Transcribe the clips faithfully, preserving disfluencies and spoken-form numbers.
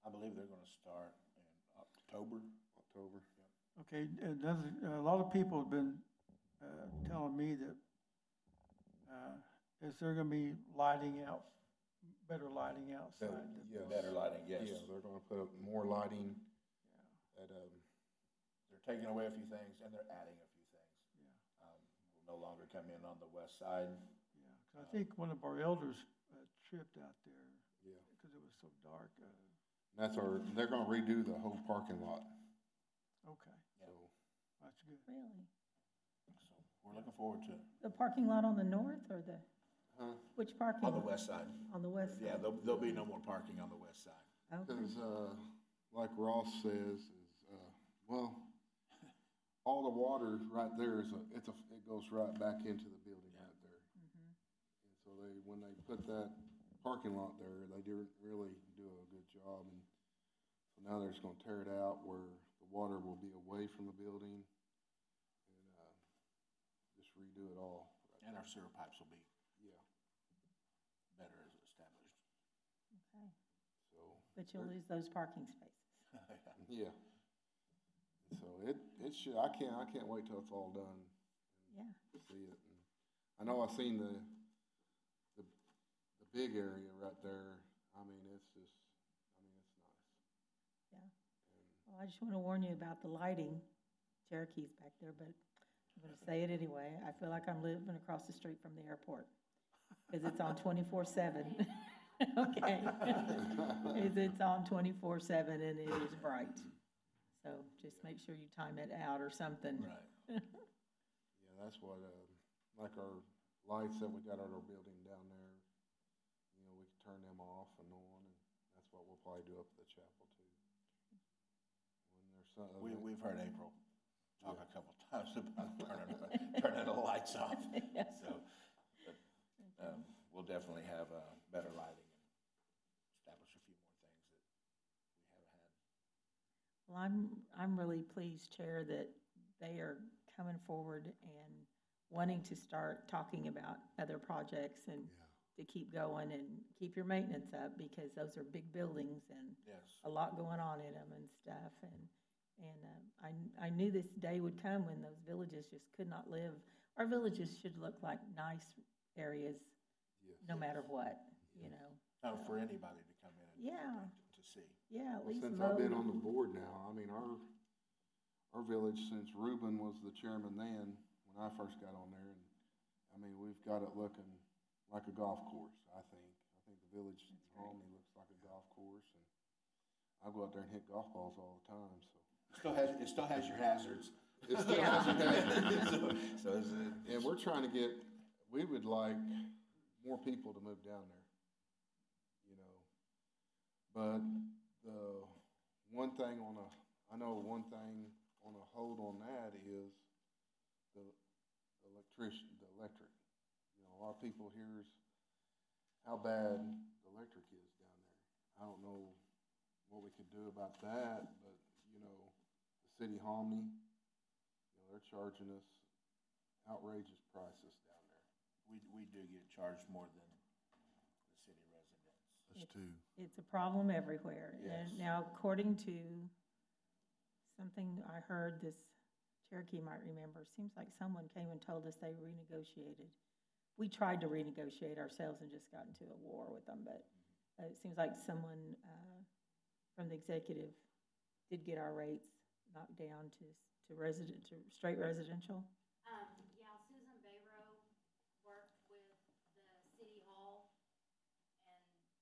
I believe they're gonna start in October. October. Okay, another, a lot of people have been uh, telling me that, uh, is there gonna be lighting out, better lighting outside? Better, the- yes. Better lighting, yes. Yeah, they're gonna put up more lighting Yeah, at, um, They're taking away a few things and they're adding a few things. yeah, Um, will no longer come in on the west side. yeah. 'Cause I think one of our elders uh, tripped out there yeah. because it was so dark. Uh, That's our, they're gonna redo the whole parking lot, Okay, so. that's good. Really? So we're looking forward to, The parking lot on the north or the, Huh? which parking? on the west side. On the west Yeah, side? there'll, there'll be no more parking on the west side. Okay. Cause, uh, like Ross says, is, uh, well, all the water right there is a, it's a, it goes right back into the building right there. Mhm. And so they, when they put that parking lot there, they didn't really do a good job, and so now they're just gonna tear it out where the water will be away from the building and, uh, just redo it all. And our sewer pipes will be Yeah, better established. Okay. so, But you'll lose those parking spaces. yeah. So it, it should, I can't, I can't wait till it's all done. Yeah. See it. And I know I've seen the, the, the big area right there. I mean, it's just, I mean, it's nice. Yeah. And Well, I just want to warn you about the lighting. Cherokee's back there, but I'm going to say it anyway. I feel like I'm living across the street from the airport because it's on twenty-four seven. Okay. It's it's on twenty-four seven and it is bright. So just make sure you time it out or something. Right. yeah, that's what, uh, like our lights that we got at our building down there, you know, we can turn them off and on, and that's what we'll probably do up at the chapel too. When there's some. We, we've heard April talk Yeah. a couple times about turning, turning the lights off. Yeah. So, but, um, we'll definitely have, uh, better lighting and establish a few more things that we haven't had. Well, I'm, I'm really pleased, Chair, that they are coming forward and wanting to start talking about other projects and to keep going and keep your maintenance up because those are big buildings and Yes. a lot going on in them and stuff. And, and uh, I, I knew this day would come when those villages just could not live. Our villages should look like nice areas Yes. no matter what, you know. No, for anybody to come in and. Yeah. To see. Yeah, at Well, least since I've been mowed. on the board now, I mean, our, our village, since Reuben was the chairman then, when I first got on there, and, I mean, we've got it looking like a golf course, I think. I think the village in Romney looks like a golf course, and I go out there and hit golf balls all the time, so. It still has, it still has your hazards. It still Yeah. has a hazard. So, so is it? And we're trying to get, we would like more people to move down there, you know. But the one thing on a, I know one thing on a hold on that is the the electrician, the electric. You know, a lot of people hears how bad the electric is down there. I don't know what we could do about that, but, you know, the city of Homney, you know, they're charging us outrageous prices down there. We, we do get charged more than the city residents. Us too. It's a problem everywhere. Yes. And now, according to something I heard, this Cherokee might remember, seems like someone came and told us they renegotiated. We tried to renegotiate ourselves and just got into a war with them, but uh, it seems like someone uh, from the executive did get our rates knocked down to, to resident, to straight residential. Um, yeah, Susan Bayrow worked with the city hall, and,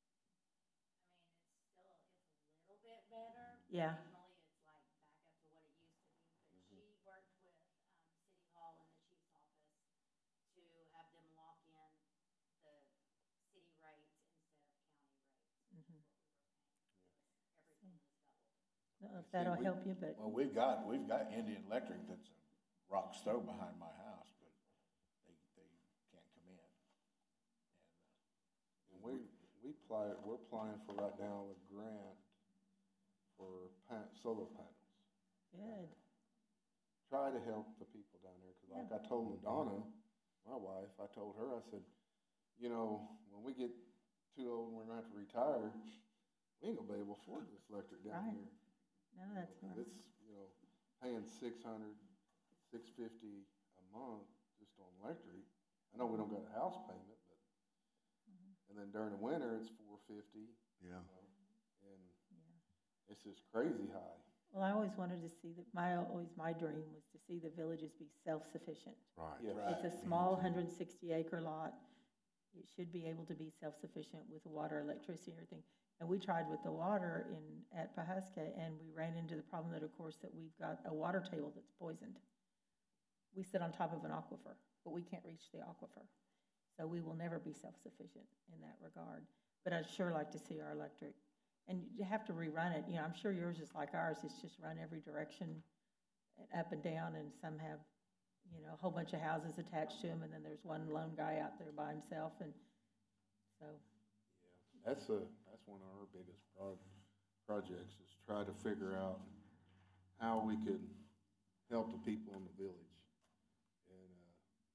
I mean, it's still, it's a little bit better. Yeah. Occasionally, it's like back up to what it used to be, but she worked with, um, city hall and the chief's office to have them lock in the city rates instead of county rates, which is what we were paying. Everything was doubled. I don't know if that'll we- help you, but Well, we've got, we've got Indian Electric that's a rock's throw behind my house, but they, they can't come in. And, uh, And we, we apply, we're applying for right now a grant for pan, solar panels. good. Try to help the people down there, cause like I told Madonna, my wife, I told her, I said, you know, when we get too old and we're gonna have to retire, we ain't gonna be able to afford this electric down Right. here. No, that's You know, right. It's, you know, paying six hundred, six fifty a month just on electric. I know we don't got a house payment, but, and then during the winter, it's four fifty. Yeah. And it's just crazy high. Well, I always wanted to see that, my, always my dream was to see the villages be self-sufficient. Right. Yeah. It's a small one hundred sixty acre lot. It should be able to be self-sufficient with water, electricity, and everything. And we tried with the water in, at Pahuska, and we ran into the problem that, of course, that we've got a water table that's poisoned. We sit on top of an aquifer, but we can't reach the aquifer. So we will never be self-sufficient in that regard. But I'd sure like to see our electric. And you have to rerun it. You know, I'm sure yours is like ours. It's just run every direction, up and down, and some have, you know, a whole bunch of houses attached to them, and then there's one lone guy out there by himself, and so. That's a, that's one of our biggest pro- projects, is try to figure out how we could help the people in the village. And, uh,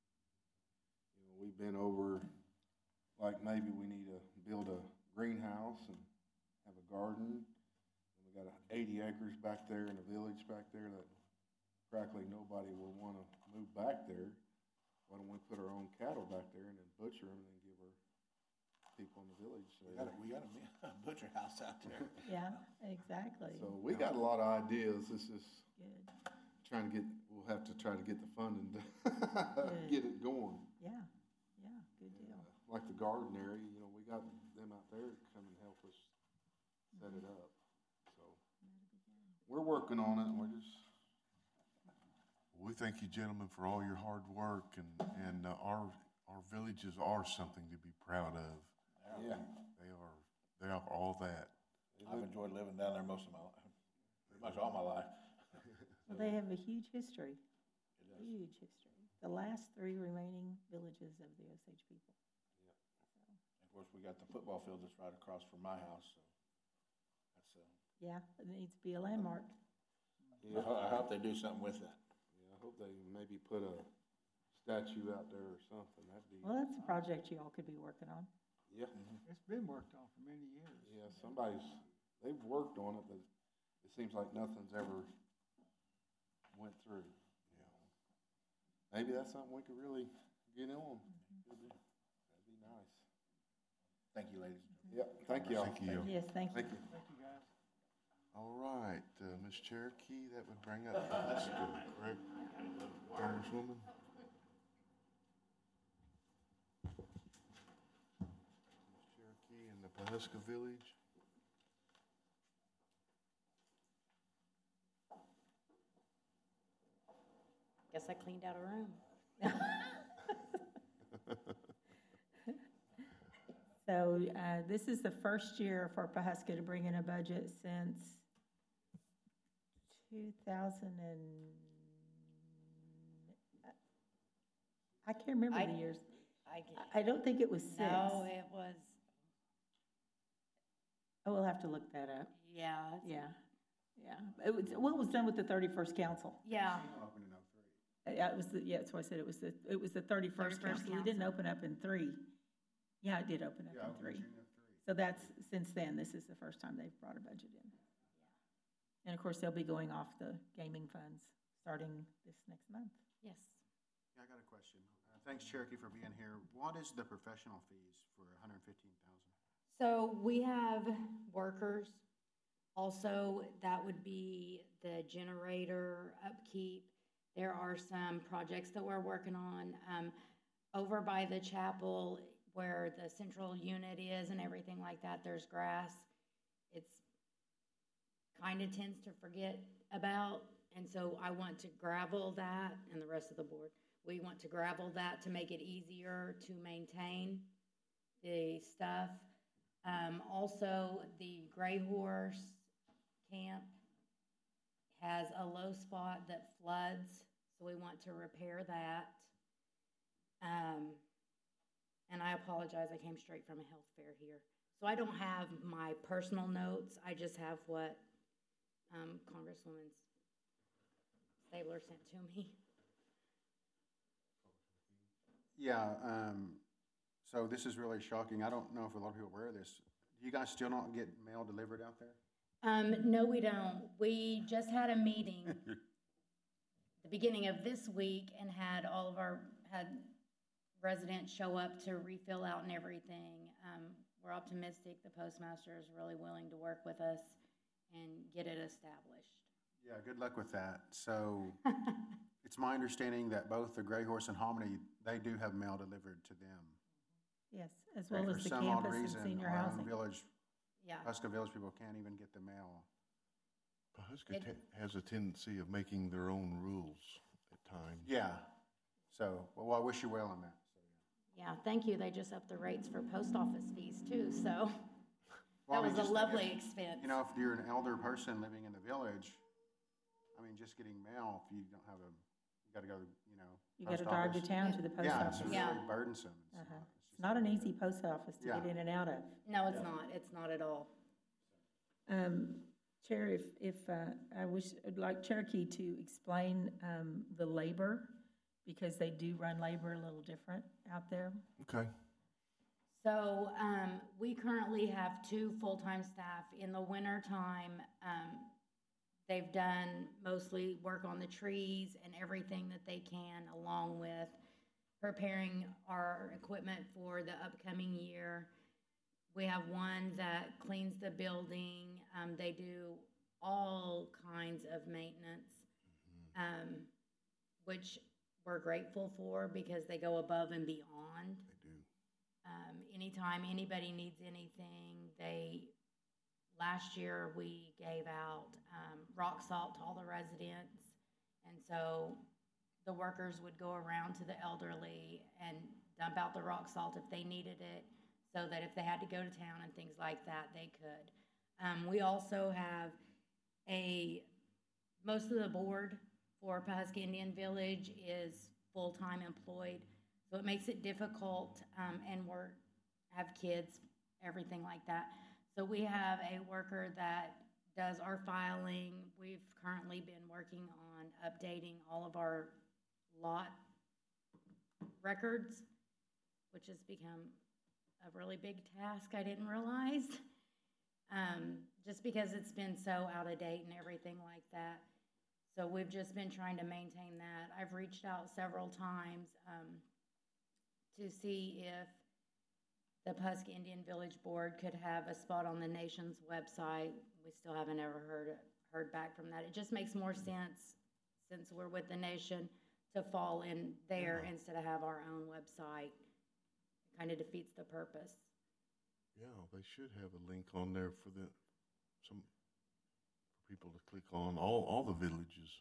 you know, we've been over, like, maybe we need to build a greenhouse and have a garden. And we got eighty acres back there in the village back there that practically nobody will wanna move back there. Why don't we put our own cattle back there and then butcher them and then give our people in the village? So, We got a, we got a butcher house out there. Yeah, exactly. so we got a lot of ideas. This is Good, trying to get, we'll have to try to get the funding to get it going. yeah, yeah, good And, deal. uh, Like the garden area, you know, we got them out there to come and help us set it up. So we're working on it, and we're just, We thank you, gentlemen, for all your hard work, and, and uh, our, our villages are something to be proud of. yeah. They are, they are all that. I've enjoyed living down there most of my life, pretty much all my life. Well, they have a huge history, It does. huge history. The last three remaining villages of the Osage people. Of course, we got the football field that's right across from my house, so that's, uh, Yeah, it needs to be a landmark. I Yeah, ho- I hope they do something with that. yeah, I hope they maybe put a statue out there or something. That'd be, Well, that's a project you all could be working on. yeah, It's been worked on for many years. yeah, somebody's, they've worked on it, but it seems like nothing's ever went through. Maybe that's something we could really get on. Could be. That'd be nice. Thank you, ladies and gentlemen. Yep, thank y'all. Thank you. Yes, thank you. Thank you. Thank you, guys. All right, uh, Miz Cherokee, that would bring up Pahuska, correct, Congresswoman? Miz Cherokee in the Pahuska Village. Guess I cleaned out a room. So uh, this is the first year for Pahuska to bring in a budget since two thousand and, I can't remember I- the years. I get, I don't think it was six. no, it was, Oh, we'll have to look that up. yeah, Yeah, yeah. It was, what was done with the thirty-first council? yeah. Uh, Yeah, it was, the yeah, that's why I said it was the, it was the thirty-first thirty-first council. It didn't open up in three. Yeah, it did open up in three. So that's, since then, this is the first time they've brought a budget in. And of course, they'll be going off the gaming funds starting this next month. Yes. Yeah, I got a question. Uh, Thanks, Cherokee, for being here. What is the professional fees for one hundred fifteen thousand? So we have workers. Also, that would be the generator upkeep. There are some projects that we're working on. Um, over by the chapel where the central unit is and everything like that, there's grass. It's kind of tends to forget about, and so I want to gravel that, and the rest of the board, we want to gravel that to make it easier to maintain the stuff. Um, also, the Gray Horse Camp has a low spot that floods, so we want to repair that. Um, and I apologize, I came straight from a health fair here. So I don't have my personal notes, I just have what, um, Congresswoman Stabler sent to me. Yeah, um, so this is really shocking. I don't know if a lot of people are aware of this. do you guys still not get mail delivered out there? Um, no, we don't. We just had a meeting the beginning of this week and had all of our, had residents show up to refill out and everything. Um, we're optimistic. The postmaster is really willing to work with us and get it established. Yeah, good luck with that. So it's my understanding that both the Gray Horse and Hominy, they do have mail delivered to them. Yes, as well For as the some odd campus and reason, senior our own housing. Village, Yeah. Huska Village people can't even get the mail. Pahuska It- te- has a tendency of making their own rules at times. Yeah. So, well, I wish you well on that. So, yeah. Yeah, thank you. They just upped the rates for post office fees too, so Well, I that mean, was a just think lovely if- expense. You know, if you're an elder person living in the village, I mean, just getting mail, if you don't have a, you gotta go, you know. You gotta post drive to office. town to the post Yeah, it's office. Yeah. really burdensome. It's Uh-huh. not- it's It's just not an really- easy post office to get Yeah. in and out of. No, it's not. It's not at all. Um, Chair, if, if, uh, I wish, I'd like Cherokee to explain, um, the labor, because they do run labor a little different out there. Okay, So, um, we currently have two full-time staff. In the wintertime, um, they've done mostly work on the trees and everything that they can, along with preparing our equipment for the upcoming year. We have one that cleans the building. Um, they do all kinds of maintenance, um, which we're grateful for because they go above and beyond. they do. Um, anytime anybody needs anything, they, last year, we gave out, um, rock salt to all the residents. And so the workers would go around to the elderly and dump out the rock salt if they needed it, so that if they had to go to town and things like that, they could. Um, we also have a, most of the board for Pahuska Indian Village is full-time employed. So it makes it difficult, um, and we're, have kids, everything like that. So we have a worker that does our filing. We've currently been working on updating all of our lot records, which has become a really big task I didn't realize. Um, just because it's been so out of date and everything like that. So we've just been trying to maintain that. I've reached out several times, um, to see if the Pahuska Indian Village Board could have a spot on the nation's website. We still haven't ever heard, heard back from that. It just makes more sense, since we're with the nation, to fall in there Yeah. instead of have our own website. Kind of defeats the purpose. Yeah, they should have a link on there for the, some, for people to click on, all, all the villages.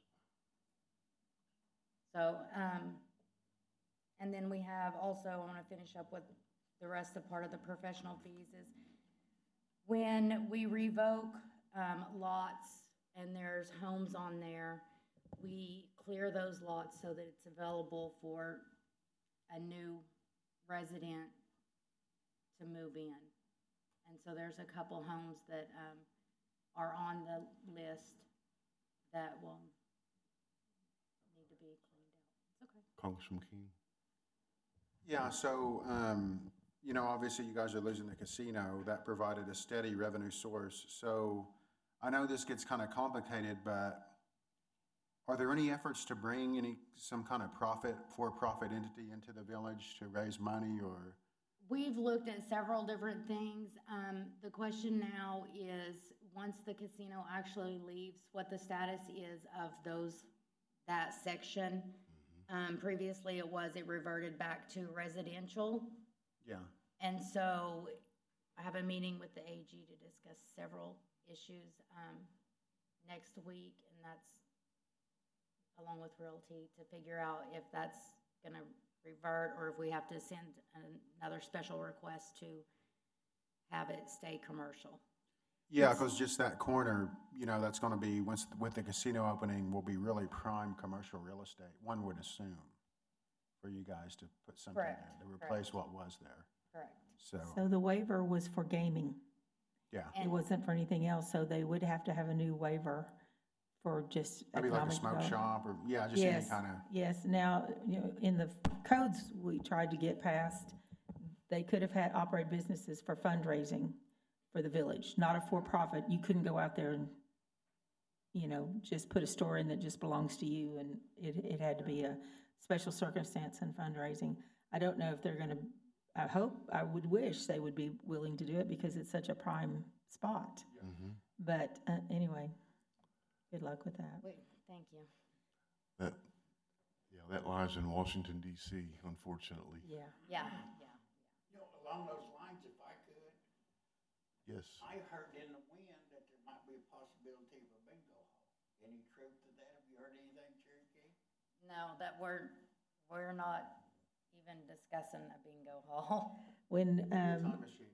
So, um, and then we have also, I want to finish up with the rest of part of the professional fees is when we revoke, um, lots and there's homes on there, we clear those lots so that it's available for a new resident to move in. And so there's a couple homes that, um, are on the list that will need to be cleaned out. It's okay. Congressman King? Yeah, so, um, you know, obviously you guys are losing the casino. That provided a steady revenue source. So I know this gets kind of complicated, but are there any efforts to bring any, some kind of profit, for-profit entity into the village to raise money or? We've looked at several different things. Um, the question now is, once the casino actually leaves, what the status is of those, that section. Um, previously it was, it reverted back to residential. Yeah. And so I have a meeting with the A G to discuss several issues, um, next week, and that's along with Realty to figure out if that's gonna revert or if we have to send another special request to have it stay commercial. Yeah, because just that corner, you know, that's gonna be, once, with the casino opening, will be really prime commercial real estate, one would assume, for you guys to put something there, Correct, to correct. replace what was there. Correct. So, So the waiver was for gaming. yeah, It And- wasn't for anything else, so they would have to have a new waiver for just maybe like a economic smoke development. shop or, yeah, just any Yes, kind of, yes. Now, you know, in the codes we tried to get passed, they could have had, operate businesses for fundraising for the village, not a for-profit. You couldn't go out there and, you know, just put a store in that just belongs to you, and it, it had to be a special circumstance and fundraising. I don't know if they're gonna, I hope, I would wish they would be willing to do it because it's such a prime spot. But, uh, anyway, good luck with that. Wait, thank you. That, yeah, that lies in Washington D C, unfortunately. Yeah. Yeah, yeah. You know, along those lines, if I could, Yes. I heard in the wind that there might be a possibility of a bingo hall. Any truth to that? Have you heard anything, Cherokee? No, that we're, we're not even discussing a bingo hall. When, um, Time machine.